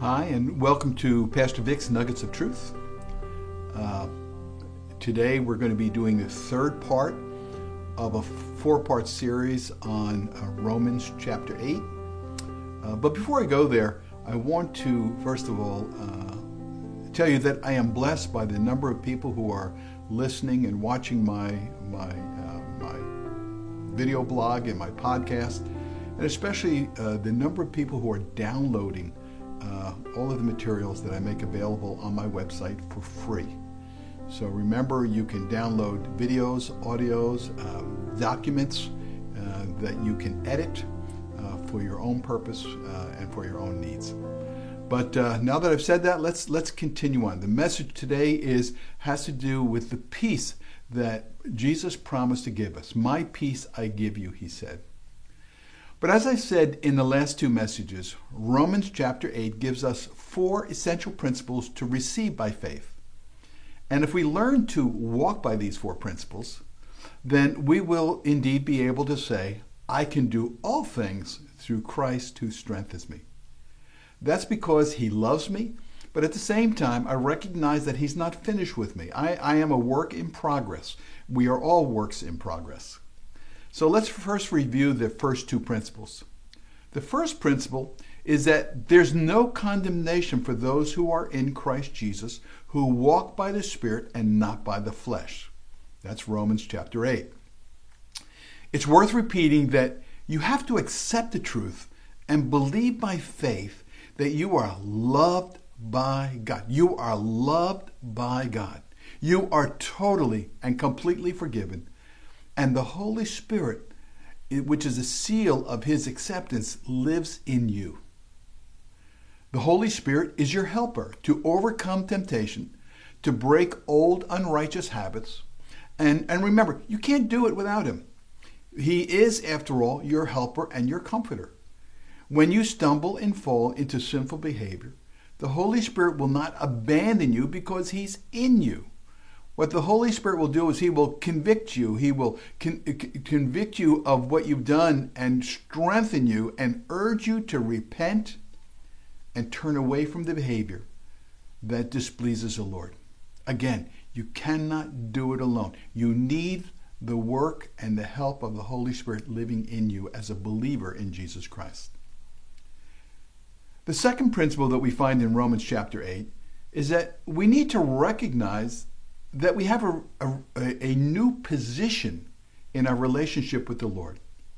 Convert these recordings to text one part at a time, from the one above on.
Hi, and welcome to Pastor Vic's Nuggets of Truth. Today we're going to be doing the third part of a four-part series on Romans chapter 8. But before I go there, I want to, first of all, tell you that I am blessed by the number of people who are listening and watching my video blog and my podcast, and especially the number of people who are downloading all of the materials that I make available on my website for free. So remember, you can download videos, audios, documents that you can edit for your own purpose and for your own needs. But now that I've said that, let's continue on. The message today has to do with the peace that Jesus promised to give us. My peace I give you, he said. But as I said in the last two messages, Romans chapter 8 gives us four essential principles to receive by faith. And if we learn to walk by these four principles, then we will indeed be able to say, I can do all things through Christ who strengthens me. That's because he loves me, but at the same time, I recognize that he's not finished with me. I am a work in progress. We are all works in progress. So let's first review the first two principles. The first principle is that there's no condemnation for those who are in Christ Jesus, who walk by the Spirit and not by the flesh. That's Romans chapter 8. It's worth repeating that you have to accept the truth and believe by faith that you are loved by God. You are loved by God. You are totally and completely forgiven. And the Holy Spirit, which is a seal of his acceptance, lives in you. The Holy Spirit is your helper to overcome temptation, to break old unrighteous habits. And remember, you can't do it without him. He is, after all, your helper and your comforter. When you stumble and fall into sinful behavior, the Holy Spirit will not abandon you because he's in you. What the Holy Spirit will do is he will convict you. He will convict you of what you've done and strengthen you and urge you to repent and turn away from the behavior that displeases the Lord. Again, you cannot do it alone. You need the work and the help of the Holy Spirit living in you as a believer in Jesus Christ. The second principle that we find in Romans chapter 8 is that we need to recognize that we have a new position in our relationship with the Lord.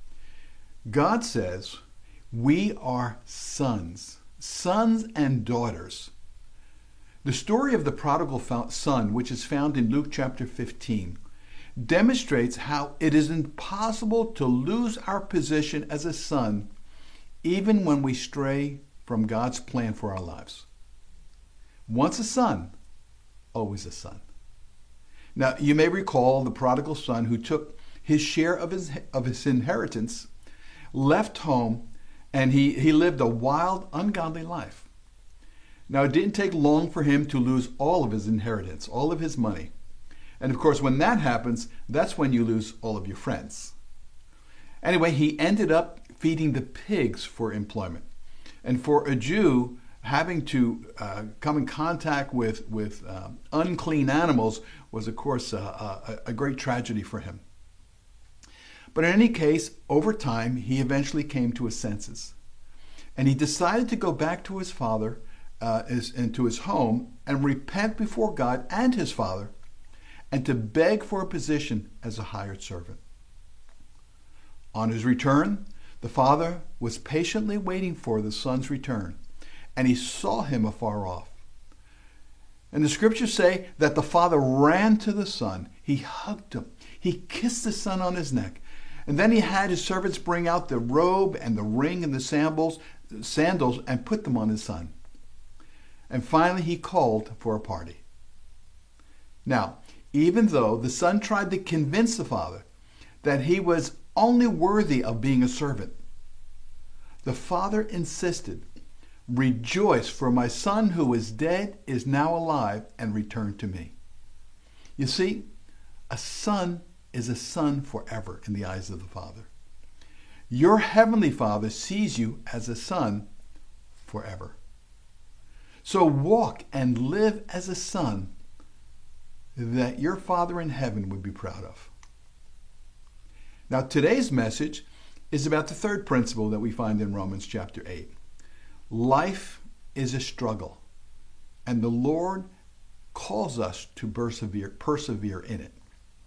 God says we are sons and daughters. The story of the prodigal son, which is found in Luke chapter 15, demonstrates how it is impossible to lose our position as a son even when we stray from God's plan for our lives. Once a son, always a son. Now, you may recall the prodigal son who took his share of his inheritance, left home, and he lived a wild, ungodly life. Now, it didn't take long for him to lose all of his inheritance, all of his money. And of course, when that happens, that's when you lose all of your friends. Anyway, he ended up feeding the pigs for employment. And for a Jew, having to come in contact with unclean animals was, of course, a great tragedy for him. But in any case, over time, he eventually came to his senses. And he decided to go back to his father and to his home and repent before God and his father and to beg for a position as a hired servant. On his return, the father was patiently waiting for the son's return, and he saw him afar off. And the scriptures say that the father ran to the son, he hugged him, he kissed the son on his neck, and then he had his servants bring out the robe and the ring and the sandals and put them on his son. And finally he called for a party. Now, even though the son tried to convince the father that he was only worthy of being a servant, the father insisted, "Rejoice, for my son who is dead is now alive and returned to me." You see, a son is a son forever in the eyes of the Father. Your heavenly Father sees you as a son forever. So walk and live as a son that your Father in heaven would be proud of. Now, today's message is about the third principle that we find in Romans chapter 8. Life is a struggle, and the Lord calls us to persevere in it.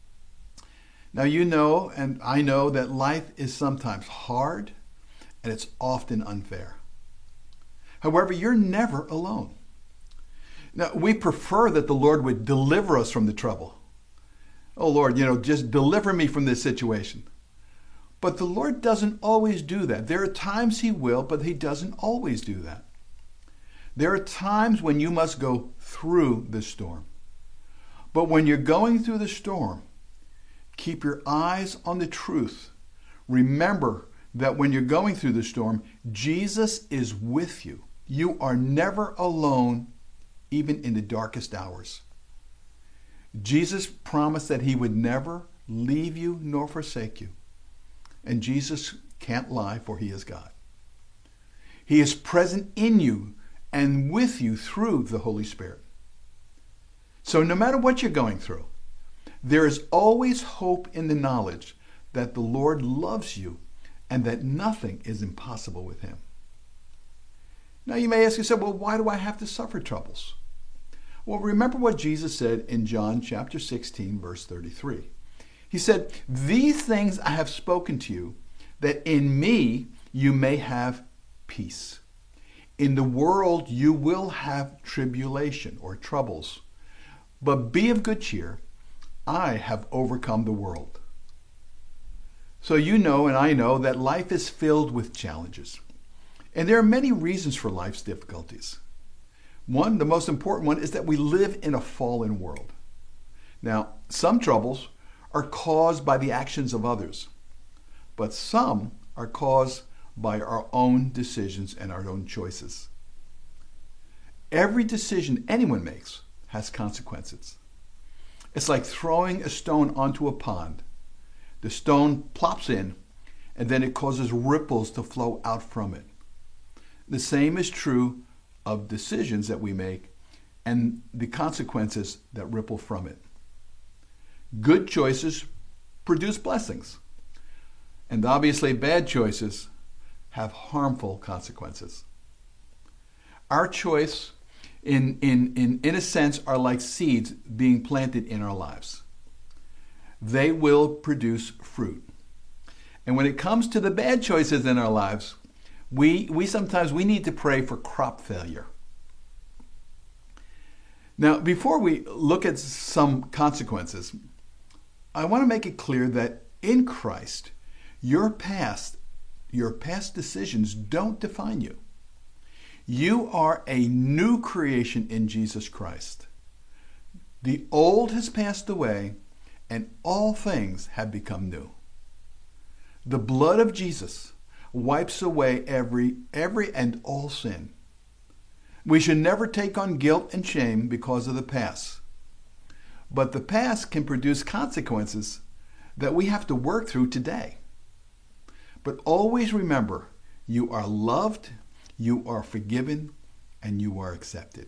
Now, you know, and I know that life is sometimes hard, and it's often unfair. However, you're never alone. Now, we prefer that the Lord would deliver us from the trouble. Oh, Lord, just deliver me from this situation. But the Lord doesn't always do that. There are times He will, but He doesn't always do that. There are times when you must go through the storm. But when you're going through the storm, keep your eyes on the truth. Remember that when you're going through the storm, Jesus is with you. You are never alone, even in the darkest hours. Jesus promised that He would never leave you nor forsake you. And Jesus can't lie, for He is God. He is present in you and with you through the Holy Spirit. So no matter what you're going through, there is always hope in the knowledge that the Lord loves you and that nothing is impossible with Him. Now you may ask yourself, well, why do I have to suffer troubles? Well, remember what Jesus said in John chapter 16, verse 33. He said, "These things I have spoken to you, that in me you may have peace. In the world you will have tribulation," or troubles. "But be of good cheer. I have overcome the world." So you know and I know that life is filled with challenges. And there are many reasons for life's difficulties. One, the most important one, is that we live in a fallen world. Now, some troubles are caused by the actions of others, but some are caused by our own decisions and our own choices. Every decision anyone makes has consequences. It's like throwing a stone onto a pond. The stone plops in, and then it causes ripples to flow out from it. The same is true of decisions that we make and the consequences that ripple from it. Good choices produce blessings, and obviously bad choices have harmful consequences. Our choice, in a sense, are like seeds being planted in our lives. They will produce fruit. And when it comes to the bad choices in our lives, we sometimes need to pray for crop failure. Now, before we look at some consequences, I want to make it clear that in Christ, your past decisions don't define you. You are a new creation in Jesus Christ. The old has passed away, and all things have become new. The blood of Jesus wipes away every and all sin. We should never take on guilt and shame because of the past. But the past can produce consequences that we have to work through today. But always remember, you are loved, you are forgiven, and you are accepted.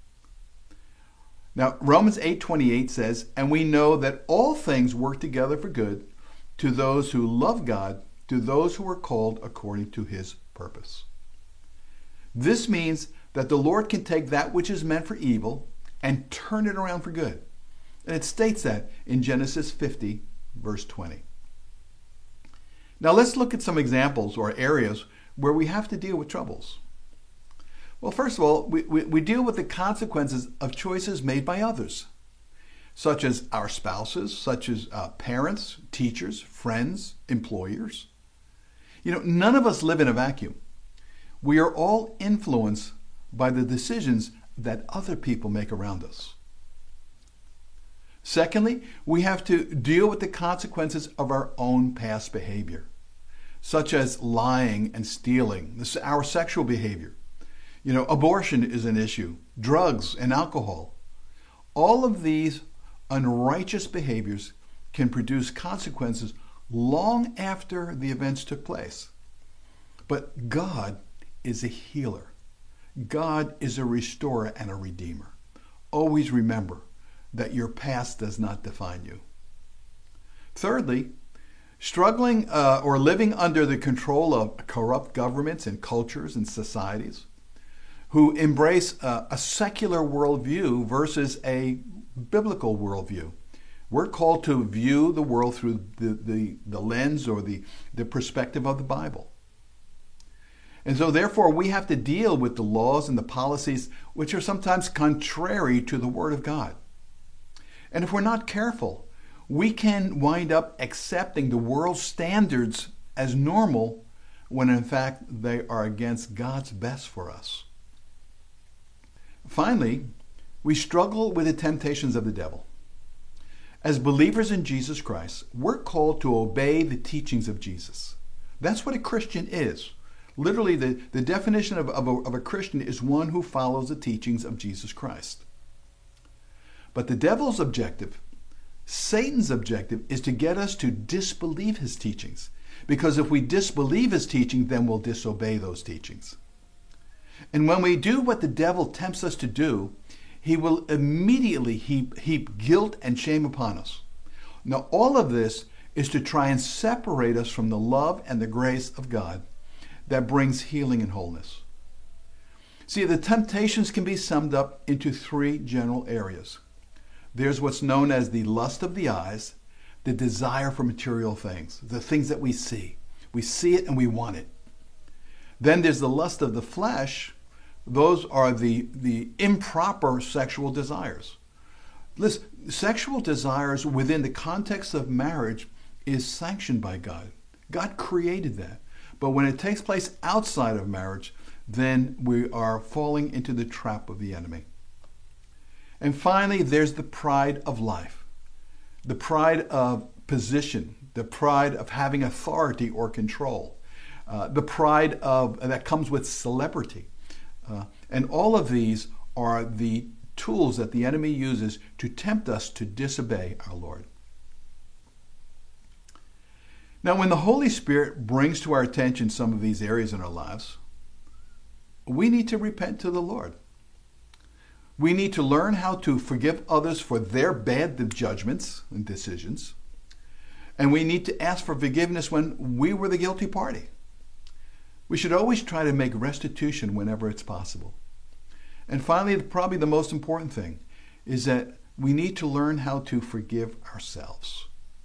Now, Romans 8:28 says, "And we know that all things work together for good to those who love God, to those who are called according to His purpose." This means that the Lord can take that which is meant for evil and turn it around for good. And it states that in Genesis 50, verse 20. Now let's look at some examples or areas where we have to deal with troubles. Well, first of all, we deal with the consequences of choices made by others, such as our spouses, such as parents, teachers, friends, employers. None of us live in a vacuum. We are all influenced by the decisions that other people make around us. Secondly, we have to deal with the consequences of our own past behavior, such as lying and stealing, our sexual behavior. Abortion is an issue, drugs and alcohol. All of these unrighteous behaviors can produce consequences long after the events took place. But God is a healer. God is a restorer and a redeemer. Always remember that your past does not define you. Thirdly, struggling or living under the control of corrupt governments and cultures and societies who embrace a secular worldview versus a biblical worldview. We're called to view the world through the lens or the perspective of the Bible. And so therefore we have to deal with the laws and the policies which are sometimes contrary to the Word of God. And if we're not careful, we can wind up accepting the world's standards as normal when in fact they are against God's best for us. Finally, we struggle with the temptations of the devil. As believers in Jesus Christ, we're called to obey the teachings of Jesus. That's what a Christian is. Literally, the definition of a Christian is one who follows the teachings of Jesus Christ. But the devil's objective, Satan's objective, is to get us to disbelieve his teachings. Because if we disbelieve his teaching, then we'll disobey those teachings. And when we do what the devil tempts us to do, he will immediately heap guilt and shame upon us. Now, all of this is to try and separate us from the love and the grace of God that brings healing and wholeness. See, the temptations can be summed up into three general areas. There's what's known as the lust of the eyes, the desire for material things, the things that we see. We see it and we want it. Then there's the lust of the flesh. Those are the improper sexual desires. Listen, sexual desires within the context of marriage is sanctioned by God. God created that. But when it takes place outside of marriage, then we are falling into the trap of the enemy. And finally, there's the pride of life, the pride of position, the pride of having authority or control, the pride that comes with celebrity. And all of these are the tools that the enemy uses to tempt us to disobey our Lord. Now, when the Holy Spirit brings to our attention some of these areas in our lives, we need to repent to the Lord. We need to learn how to forgive others for their bad judgments and decisions. And we need to ask for forgiveness when we were the guilty party. We should always try to make restitution whenever it's possible. And finally, probably the most important thing is that we need to learn how to forgive ourselves.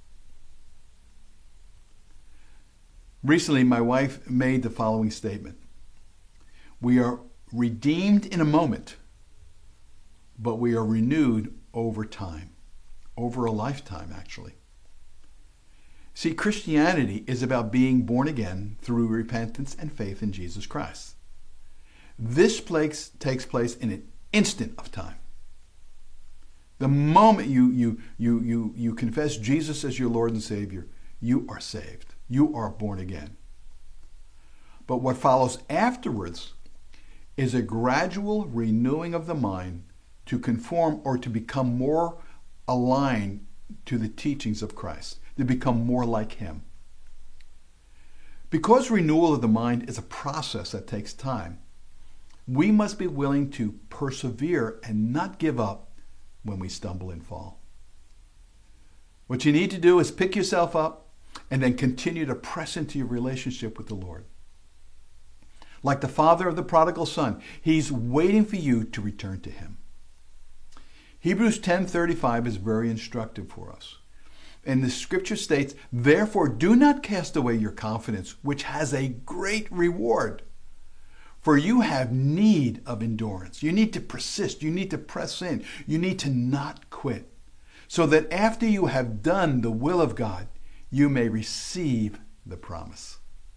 Recently, my wife made the following statement. We are redeemed in a moment, but we are renewed over time, over a lifetime, actually. See, Christianity is about being born again through repentance and faith in Jesus Christ. This takes place in an instant of time. The moment you confess Jesus as your Lord and Savior, you are saved. You are born again. But what follows afterwards is a gradual renewing of the mind to conform or to become more aligned to the teachings of Christ, to become more like Him. Because renewal of the mind is a process that takes time, we must be willing to persevere and not give up when we stumble and fall. What you need to do is pick yourself up and then continue to press into your relationship with the Lord. Like the father of the prodigal son, he's waiting for you to return to him. Hebrews 10:35 is very instructive for us. And the scripture states, "Therefore do not cast away your confidence, which has a great reward. For you have need of endurance." You need to persist. You need to press in. You need to not quit. So that after you have done the will of God, you may receive the promise.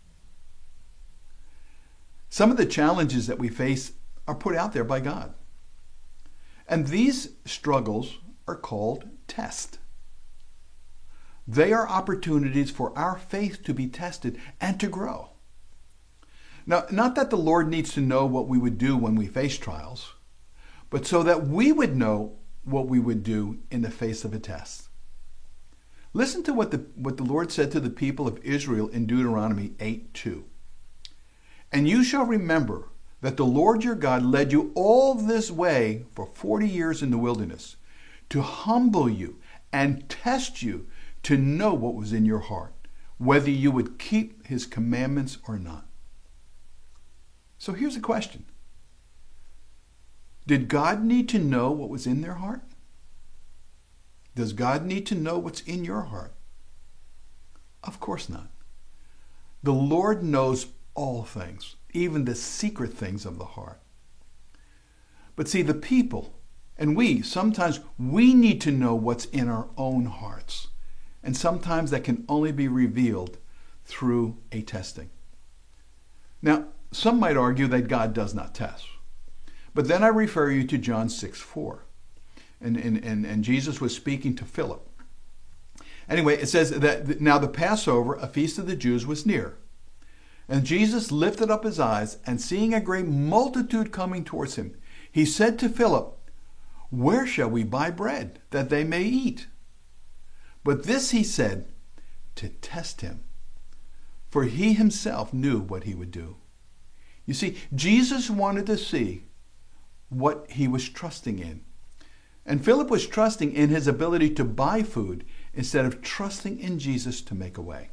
Some of the challenges that we face are put out there by God. And these struggles are called tests. They are opportunities for our faith to be tested and to grow. Now, not that the Lord needs to know what we would do when we face trials, but so that we would know what we would do in the face of a test. Listen to what the Lord said to the people of Israel in Deuteronomy 8:2. "And you shall remember that the Lord your God led you all this way for 40 years in the wilderness to humble you and test you to know what was in your heart, whether you would keep his commandments or not. So here's a question. Did God need to know what was in their heart? Does God need to know what's in your heart? Of course not. The Lord knows all things, even the secret things of the heart. But see, the people, and sometimes we need to know what's in our own hearts. And sometimes that can only be revealed through a testing. Now, some might argue that God does not test. But then I refer you to John 6:4. And Jesus was speaking to Philip. Anyway, it says that now the Passover, a feast of the Jews, was near. And Jesus lifted up his eyes, and seeing a great multitude coming towards him, he said to Philip, "Where shall we buy bread that they may eat?" But this he said to test him, for he himself knew what he would do. You see, Jesus wanted to see what he was trusting in. And Philip was trusting in his ability to buy food instead of trusting in Jesus to make a way.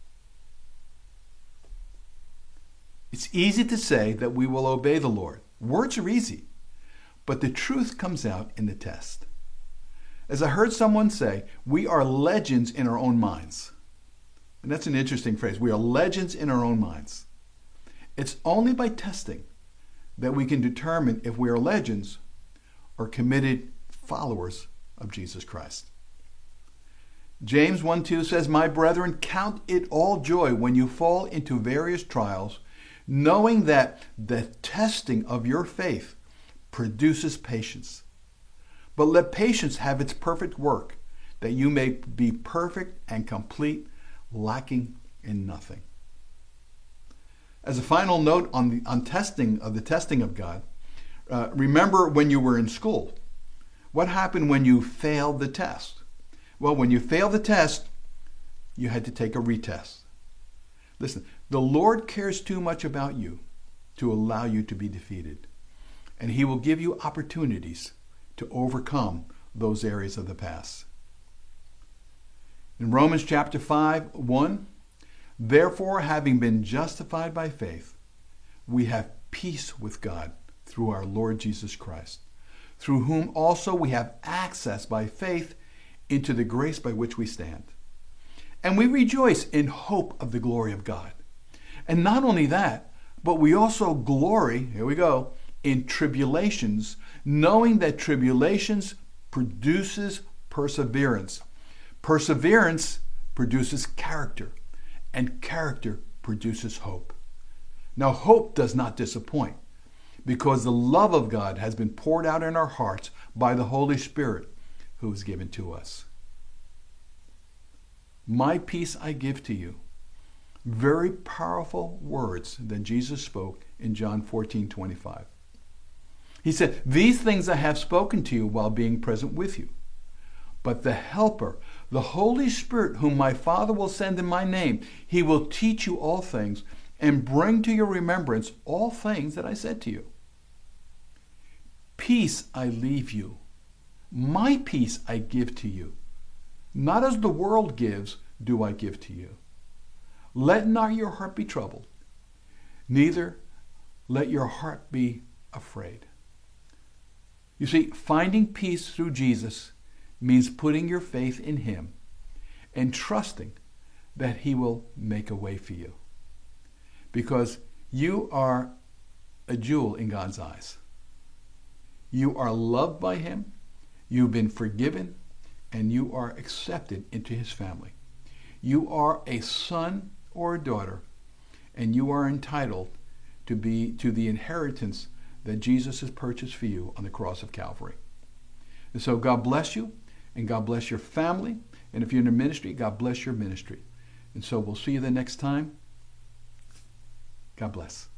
It's easy to say that we will obey the Lord. Words are easy, but the truth comes out in the test. As I heard someone say, we are legends in our own minds. And that's an interesting phrase. We are legends in our own minds. It's only by testing that we can determine if we are legends or committed followers of Jesus Christ. James 1:2 says, "My brethren, count it all joy when you fall into various trials, knowing that the testing of your faith produces patience. But let patience have its perfect work, that you may be perfect and complete, lacking in nothing." As a final note on the testing of God, remember when you were in school. What happened when you failed the test? Well, when you failed the test, you had to take a retest. Listen, the Lord cares too much about you to allow you to be defeated. And he will give you opportunities to overcome those areas of the past. In Romans chapter 5:1, "Therefore, having been justified by faith, we have peace with God through our Lord Jesus Christ, through whom also we have access by faith into the grace by which we stand. And we rejoice in hope of the glory of God." And not only that, but we also glory, here we go, in tribulations, knowing that tribulations produces perseverance. Perseverance produces character, and character produces hope. Now, hope does not disappoint, because the love of God has been poured out in our hearts by the Holy Spirit who is given to us. "My peace I give to you." Very powerful words that Jesus spoke in John 14:25. He said, "These things I have spoken to you while being present with you. But the Helper, the Holy Spirit, whom my Father will send in my name, he will teach you all things and bring to your remembrance all things that I said to you. Peace I leave you. My peace I give to you. Not as the world gives, do I give to you. Let not your heart be troubled, neither let your heart be afraid." You see, finding peace through Jesus means putting your faith in him and trusting that he will make a way for you. Because you are a jewel in God's eyes. You are loved by him, you've been forgiven, and you are accepted into his family. You are a son or a daughter, and you are entitled to the inheritance that Jesus has purchased for you on the cross of Calvary. And so God bless you, and God bless your family, and if you're in a ministry, God bless your ministry. And so we'll see you the next time. God bless.